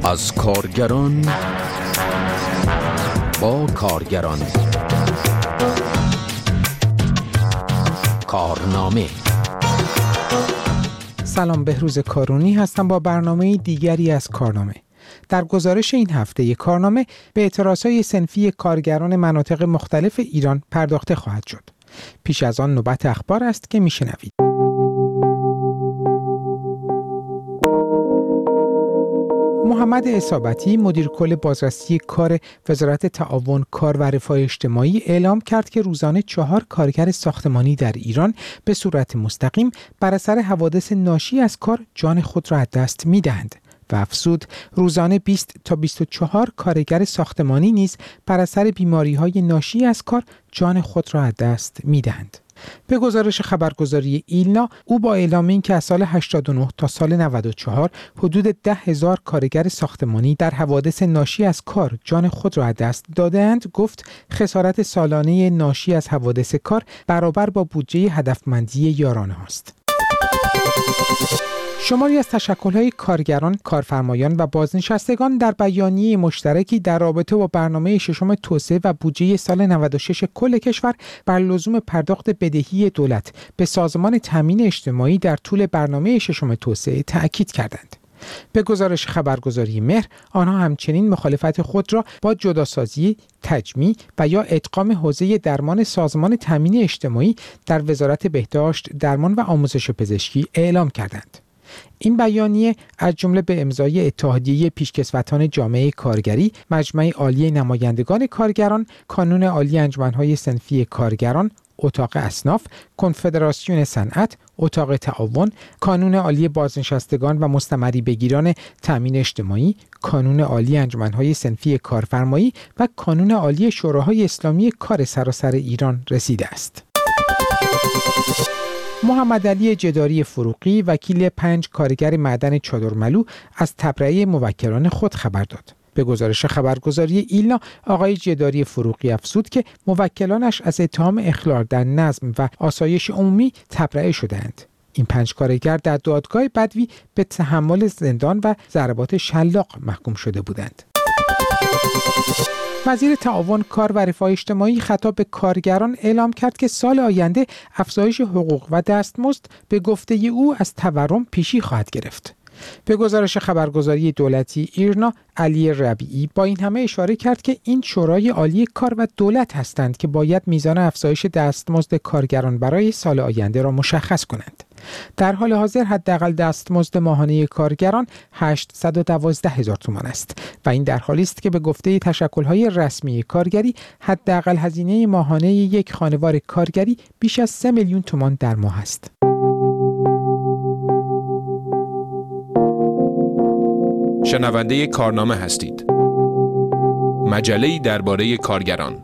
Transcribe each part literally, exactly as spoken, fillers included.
از کارگران با کارگران کارنامه. سلام، بهروز کارونی هستم با برنامه دیگری از کارنامه. در گزارش این هفته کارنامه به اعتراضهای صنفی کارگران مناطق مختلف ایران پرداخته خواهد شد. پیش از آن نوبت اخبار است که میشنوید. محمد اصابتی مدیر کل بازرسی کار وزارت تعاون، کار و رفاه اجتماعی اعلام کرد که روزانه چهار کارگر ساختمانی در ایران به صورت مستقیم بر اثر حوادث ناشی از کار جان خود را از دست می‌دهند و افزود روزانه بیست تا بیست و چهار کارگر ساختمانی نیز بر اثر بیماری‌های ناشی از کار جان خود را از دست می‌دهند. به گزارش خبرگزاری ایلنا، او با اعلام این که از سال هشتاد و نه تا سال نود و چهار حدود ده هزار کارگر ساختمانی در حوادث ناشی از کار جان خود را از دست داده‌اند، گفت خسارت سالانه ناشی از حوادث کار برابر با بودجه هدفمندی یارانه است. شماری از تشکل‌های کارگران، کارفرمایان و بازنشستگان در بیانیه مشترکی در رابطه با برنامه ششم توسعه و بودجه سال نود و شش کل کشور بر لزوم پرداخت بدهی دولت به سازمان تامین اجتماعی در طول برنامه ششم توسعه تأکید کردند. به گزارش خبرگزاری مهر، آنها همچنین مخالفت خود را با جداسازی، تجمیع و یا ادغام حوزه درمان سازمان تامین اجتماعی در وزارت بهداشت، درمان و آموزش پزشکی اعلام کردند. این بیانیه از جمله به امضای اتحادیه پیشکسوتان جامعه کارگری، مجمع عالی نمایندگان کارگران، کانون عالی انجمن‌های صنفی کارگران، اتاق اصناف، کنفدراسیون صنعت، اتاق تعاون، کانون عالی بازنشستگان و مستمری بگیران تامین اجتماعی، کانون عالی انجمن‌های صنفی کارفرمایی و کانون عالی شوراهای اسلامی کار سراسر ایران رسیده است. محمد علی جداری فروغی، وکیل پنج کارگر معدن چادرملو، از تبرئه موکلان خود خبر داد. به گزارش خبرگزاری ایلنا، آقای جداری فروغی افزود که موکلانش از اتهام اخلال در نظم و آسایش عمومی تبرئه شدند. این پنج کارگر در دادگاه بدوی به تحمل زندان و ضربات شلاق محکوم شده بودند. وزیر تعاون، کار و رفاه اجتماعی خطاب به کارگران اعلام کرد که سال آینده افزایش حقوق و دستمزد به گفته او از تورم پیشی خواهد گرفت. به گزارش خبرگزاری دولتی ایرنا، علی ربیعی با این همه اشاره کرد که این شورای عالی کار و دولت هستند که باید میزان افزایش دستمزد کارگران برای سال آینده را مشخص کنند. در حال حاضر حداقل دستمزد ماهانه کارگران هشتصد و دوازده هزار تومان است و این در حالی است که به گفته تشکل‌های رسمی کارگری حداقل هزینه ماهانه یک خانوار کارگری بیش از سه میلیون تومان در ماه است. شنونده کارنامه هستید. مجله‌ای درباره کارگران.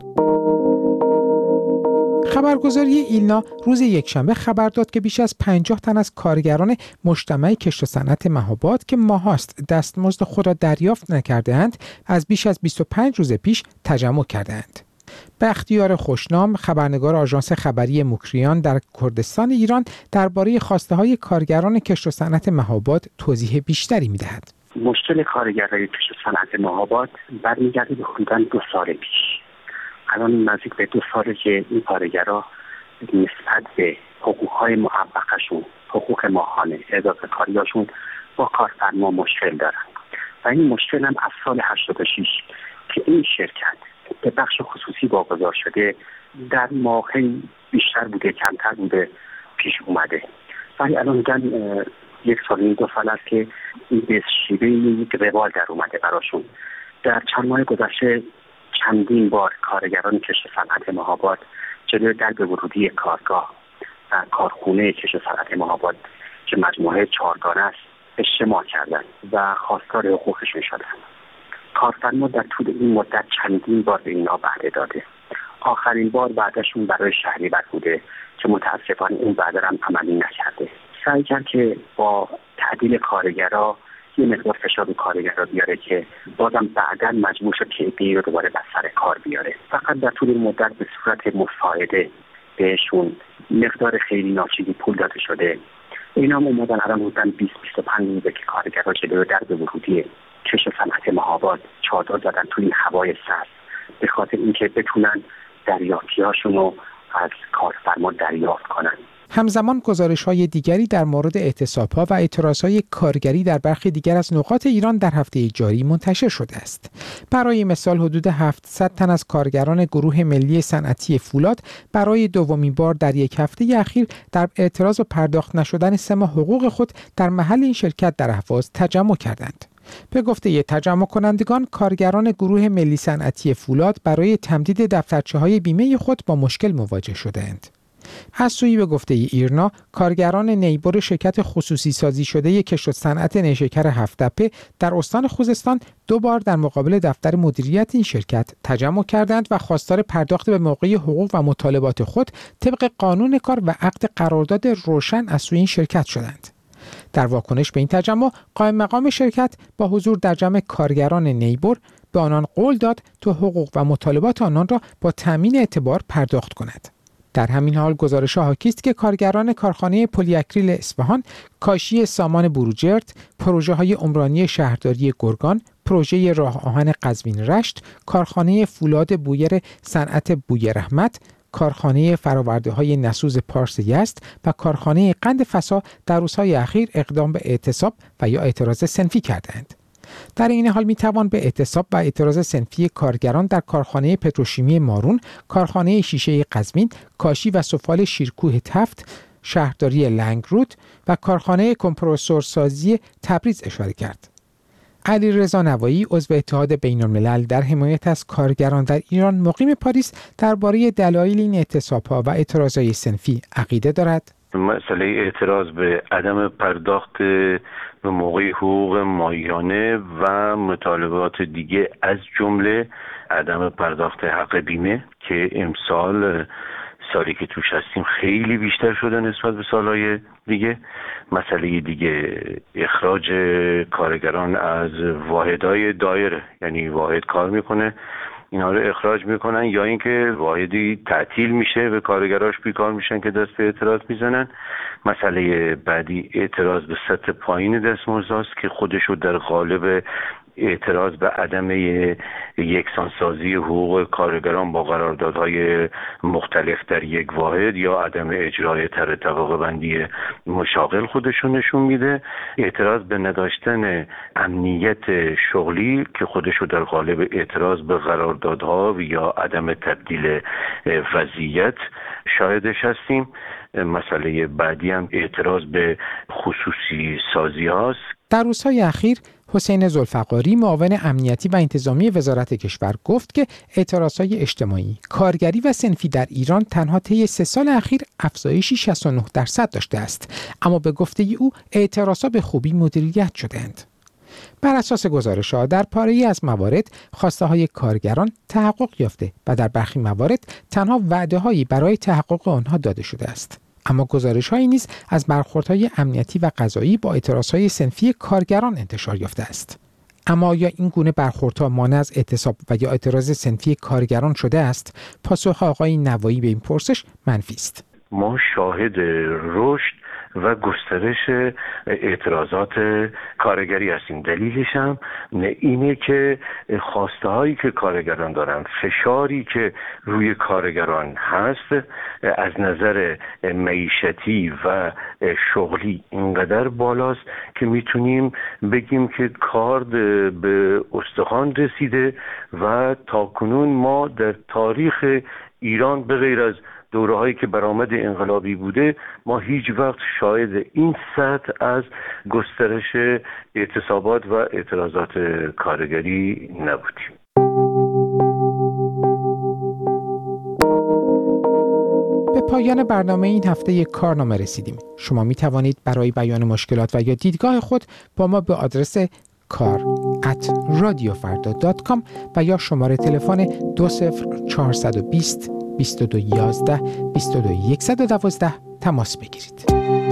خبرگزاری ایلنا روز یکشنبه خبر داد که بیش از پنجاه تن از کارگران مجتمع کشت و صنعت مهاباد که ماهاست دستمزد خود را دریافت نکرده‌اند، از بیش از بیست و پنج روز پیش تجمع کرده‌اند. بختیار خوشنام، خبرنگار آژانس خبری مکریان در کردستان ایران، درباره خواسته‌های کارگران کشت و صنعت مهاباد توضیح بیشتری می‌دهد. مشکل کارگرای کشت و صنعت مهاباد برمیگرده به حدوداً دو سال پیش. الان نزدیک به دو ساله که این کارگرها نسبت به حقوق‌های معوقشون، حقوق ماهانه، اضافه کاریاشون با کارفرما مشکل دارن و این مشکل هم از سال هشتاد و شش که این شرکت به بخش خصوصی واگذار شده در ماهی بیشتر بوده کمتر بوده پیش اومده، ولی الان میگن یک سال این دو سال است که این به شیوه یک روال در اومده براشون. در چند ماه گذشته چندین بار کارگران کشت و صنعت مهاباد جلوی درب ورودی کارگاه و کارخونه کشت و صنعت مهاباد که مجموعه چهارگانه است اجتماع کردند و خواستار حقوقشون شدند. کارفرما در طول این مدت چندین بار به اینا وعده داده. آخرین بار وعدهشون برای شهریور بوده که متاسفانه این وعده هم عملی نکرده. سعی کرد که با تعدیل کارگرها یه مقدار فشار به کارگرها بیاره که بازم بعداً مجبور شد که ایده رو دوباره بر سر کار بیاره. فقط در طول این مدت به صورت مساعده بهشون مقدار خیلی ناچیزی پول داده شده. اینا هم اومدن الان بودن بیست بیست و پنج روزه که کارگرها جلوی درب ورودی ارتش صنعت مهاباد چادر زدن توی این هوای سرد به خاطر اینکه بتونن دریافتی‌هاشون رو از کارفرما دریافت کنن. همزمان گزارش‌های دیگری در مورد اعتصاب‌ها و اعتراض‌های کارگری در برخی دیگر از نقاط ایران در هفته جاری منتشر شده است. برای مثال حدود هفتصد تن از کارگران گروه ملی صنعتی فولاد برای دومین بار در یک هفته اخیر در اعتراض و پرداخت نشدن سه ماه حقوق خود در محل این شرکت در اهواز تجمع کردند. به گفته تجمع کنندگان، کارگران گروه ملی صنعتی فولاد برای تمدید دفترچه‌های بیمه خود با مشکل مواجه شدند. از سوی به گفته ایرنا، کارگران نیبر شرکت خصوصی سازی شده کشت صنعت نیشکر هفت‌تپه در استان خوزستان دو بار در مقابل دفتر مدیریت این شرکت تجمع کردند و خواستار پرداخت به موقع حقوق و مطالبات خود طبق قانون کار و عقد قرارداد روشن از سوی این شرکت شدند. در واکنش به این تجمع، قائم مقام شرکت با حضور در جمع کارگران نیبر به آنان قول داد تا حقوق و مطالبات آنان را با تامین اعتبار پرداخت کند. در همین حال گزارش حاکی است که کارگران کارخانه پلی اکریل اصفهان، کاشی سامان بروجرد، پروژه‌های عمرانی شهرداری گرگان، پروژه راه آهن قزوین رشت، کارخانه فولاد بویر صنعت بوی رحمت، کارخانه فرآورده‌های نسوز پارس یزد و کارخانه قند فسا در روزهای اخیر اقدام به اعتصاب و یا اعتراض صنفی کردند. در این حال می توان به اعتصاب و اعتراض صنفی کارگران در کارخانه پتروشیمی مارون، کارخانه شیشه قزوین، کاشی و سفال شیرکوه تفت، شهرداری لنگرود و کارخانه کمپرسورسازی تبریز اشاره کرد. علیرضا نوایی، عضو اتحاد بین‌الملل در حمایت از کارگران در ایران مقیم پاریس، درباره دلایل این اعتصاب‌ها و اعتراض‌های صنفی عقیده دارد. مسئله اعتراض به عدم پرداخت به موقع حقوق ماهیانه و مطالبات دیگه از جمله عدم پرداخت حق بیمه که امسال سالی که توش هستیم خیلی بیشتر شده نسبت به سالهای دیگه. مسئله دیگه اخراج کارگران از واحدهای دایره، یعنی واحد کار میکنه اینا رو اخراج میکنن یا اینکه واحدی تعطیل میشه به کارگراش بیکار میشن که دست به اعتراض میزنن. مسئله بعدی اعتراض به سطح پایین دستمزدست که خودشو در قالب اعتراض به عدم یکسانسازی حقوق کارگران با قراردادهای مختلف در یک واحد یا عدم اجرای طرح طبقه بندی مشاغل خودشون نشون میده. اعتراض به نداشتن امنیت شغلی که خودشو در قالب اعتراض به قراردادها یا عدم تبدیل وضعیت شاهدش هستیم. مسئله بعدی هم اعتراض به خصوصی سازی هاست. در روزهای اخیر حسین ذوالفقاری، معاون امنیتی و انتظامی وزارت کشور، گفت که اعتراضهای اجتماعی، کارگری و صنفی در ایران تنها طی سه سال اخیر افزایشی شصت و نه درصد داشته است، اما به گفته او اعتراضها به خوبی مدیریت شدند. بر اساس گزارش‌ها در پاره‌ای از موارد خواسته های کارگران تحقق یافته و در برخی موارد تنها وعده‌هایی برای تحقق آنها داده شده است. اما گزارش‌هایی نیز از برخوردهای امنیتی و قضایی با اعتراضهای صنفی کارگران انتشار یافته است. اما آیا این گونه برخوردها مانع از اعتصاب و یا اعتراض صنفی کارگران شده است؟ پاسخ آقای نوایی به این پرسش منفی است. ما شاهد رشد و گسترش اعتراضات کارگری هستیم. دلیلش هم اینه که خواسته هایی که کارگران دارن، فشاری که روی کارگران هست از نظر معیشتی و شغلی اینقدر بالاست که میتونیم بگیم که کار به استخوان رسیده و تاکنون ما در تاریخ ایران به غیر از دوره‌هایی که برآمد انقلابی بوده ما هیچ وقت شاهد این سطح از گسترش اعتصابات و اعتراضات کارگری نبودیم. به پایان برنامه این هفته یک کارنامه رسیدیم. شما می توانید برای بیان مشکلات و یا دیدگاه خود با ما به آدرس کار ات رادیو فردا دات کام و یا شماره تلفن دو صفر چهارصد و بیست بیست و دو یازده بیست و دو صد و دوازده تماس بگیرید.